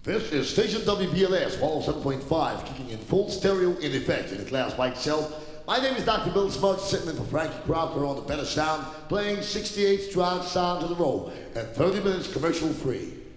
This is station WBLS 107.5, kicking in full stereo in effect in the Class White Shelf. My name is Dr. Bill Smudge, sitting in for Frankie Crocker on the Better Sound, playing 68 strong sounds in a row and 30 minutes commercial free.